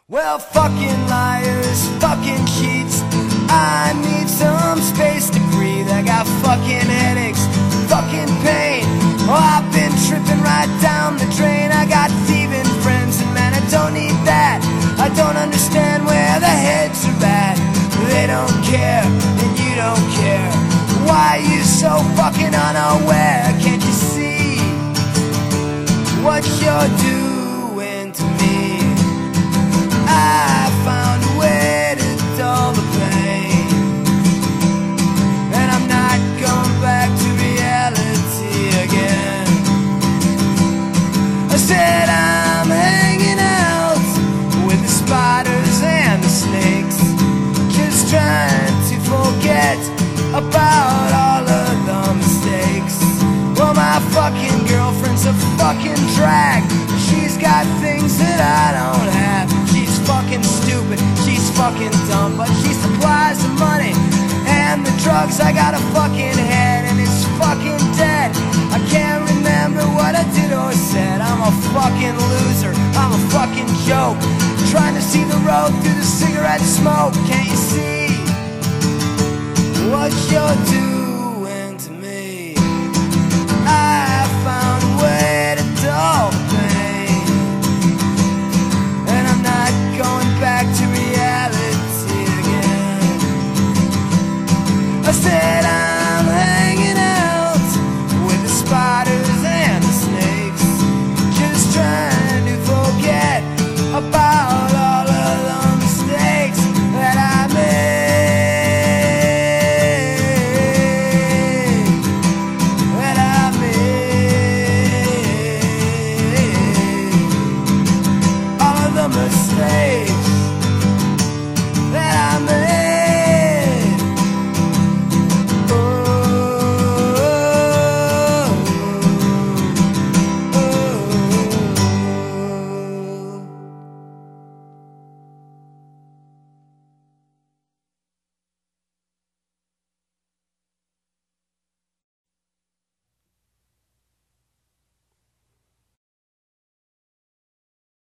Well, fucking liars, fucking cheats. I need some space to breathe. I got fucking headaches, fucking pain. Oh, I've been tripping right down the drain. I got thieving friends, and man, I don't need that. I don't understand where the heads are at. They don't care, and you don't care. Why are you so fucking unaware? Can't you see what you're doing to me? I found a way to dull the pain, and I'm not going back to reality again. I said I'm hanging out with the spiders and the snakes, just trying to forget about all of the mistakes. Well, my fucking girlfriend's a fucking drag. She's got things that I don't have. She's fucking stupid, she's fucking dumb, but she supplies the money and the drugs. I got a fucking head and it's fucking dead. I can't remember what I did or said. I'm a fucking loser, I'm a fucking joke, trying to see the road through the cigarette smoke. Can't you see what you're doing to me? I found a way to dull the pain, and I'm not going back to reality again. I said I'm hanging out with the spiders and the snakes, just trying to forget about all of the mistakes that I made. Mistakes that I made.